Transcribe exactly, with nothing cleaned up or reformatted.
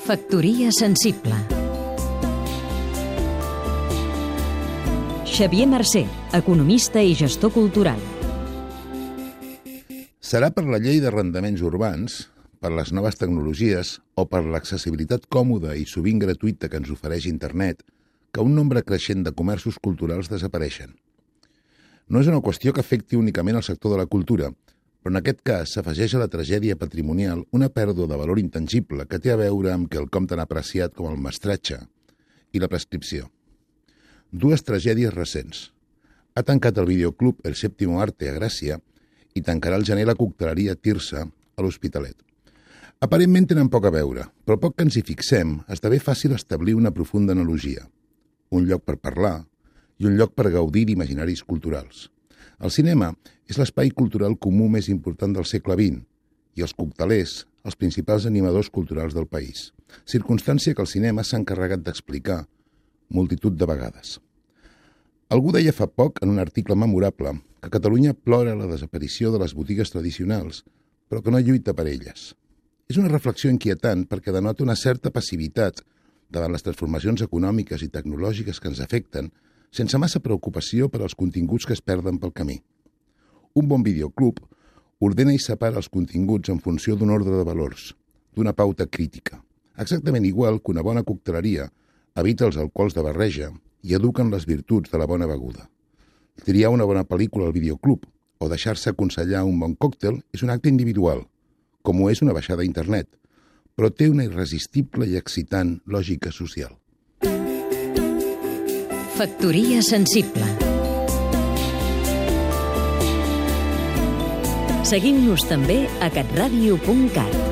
Factoria sensible. Xavier Mercè, economista i gestor cultural. Serà per la llei d'arrendaments urbans, per les noves tecnologies o per l'accessibilitat còmoda i sovint gratuïta que ens ofereix internet que un nombre creixent de comerços culturals desapareixen. No és una qüestió que afecti únicament el sector de la cultura, però en aquest cas s'afegeix a la tragèdia patrimonial una pèrdua de valor intangible que té a veure amb quelcom tan apreciat com el mestratge i la prescripció. Dues tragèdies recents. Ha tancat el videoclub El Séptimo Arte a Gràcia i tancarà al gener la cocteleria Tirsa a l'Hospitalet. Aparentment tenen poc a veure, però poc que ens hi fixem, esdevé fàcil establir una profunda analogia. Un lloc per parlar i un lloc per gaudir d'imaginaris culturals. El cinema és l'espai cultural comú més important del segle vint i els coctelers, els principals animadors culturals del país. Circumstància que el cinema s'ha encarregat d'explicar multitud de vegades. Algú deia fa poc, en un article memorable, que Catalunya plora la desaparició de les botigues tradicionals, però que no lluita per elles. És una reflexió inquietant perquè denota una certa passivitat davant les transformacions econòmiques i tecnològiques que ens afecten, sense massa preocupació per als continguts que es perden pel camí. Un bon videoclub ordena i separa els continguts en funció d'un ordre de valors, d'una pauta crítica. Exactament igual que una bona cocteleria evita els alcohols de barreja i eduquen les virtuts de la bona beguda. Triar una bona pel·lícula al videoclub o deixar-se aconsellar un bon còctel és un acte individual, com ho és una baixada a internet, però té una irresistible i excitant lògica social. Factoria sensible. Seguim-nos també a catradio punt cat.